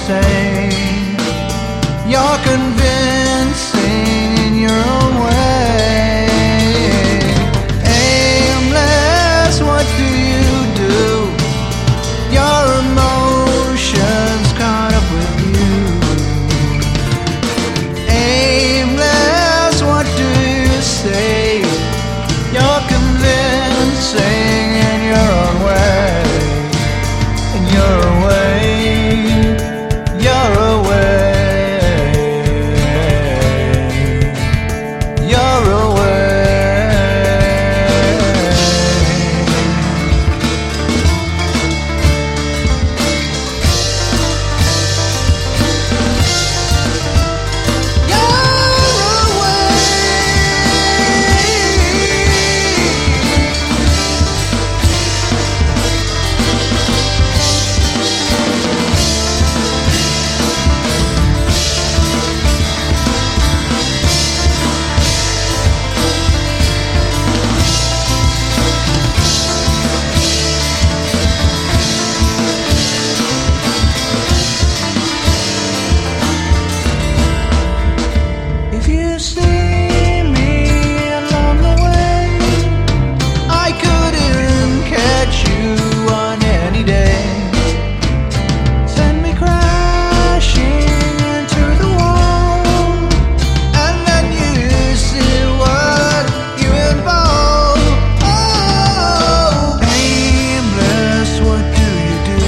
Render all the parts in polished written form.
sane. You're convincing in your own way. Aimless, what do you do? Your emotions caught up with you. Aimless, what do you say? You're convincing in your own way. In your way, you're away. You're away. If you see me along the way, I couldn't catch you on any day. Send me crashing into the wall, and then you see what you involve. Oh, aimless, what do you do?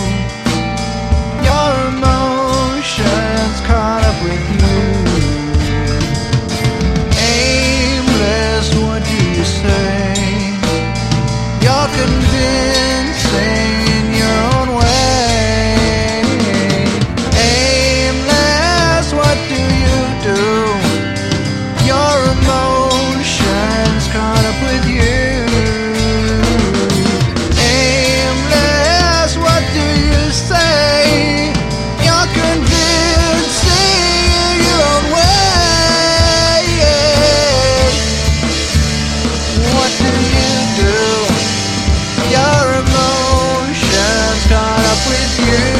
Your emotions caught up with you. Aimless, what do you say? You're convincing in your own way. Aimless, what do you do? Your emotions caught up with you. Aimless, what do you say? You're convincing in your own way. What do you do? Your emotions caught up with you.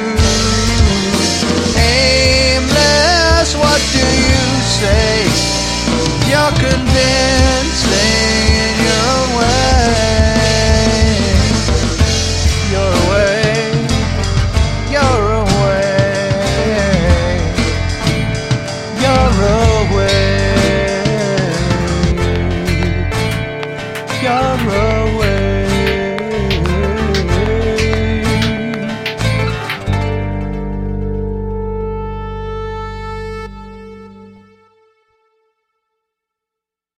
Aimless, what do you say? You're convincing in your own way. You're away. You're away. You're away. You're away.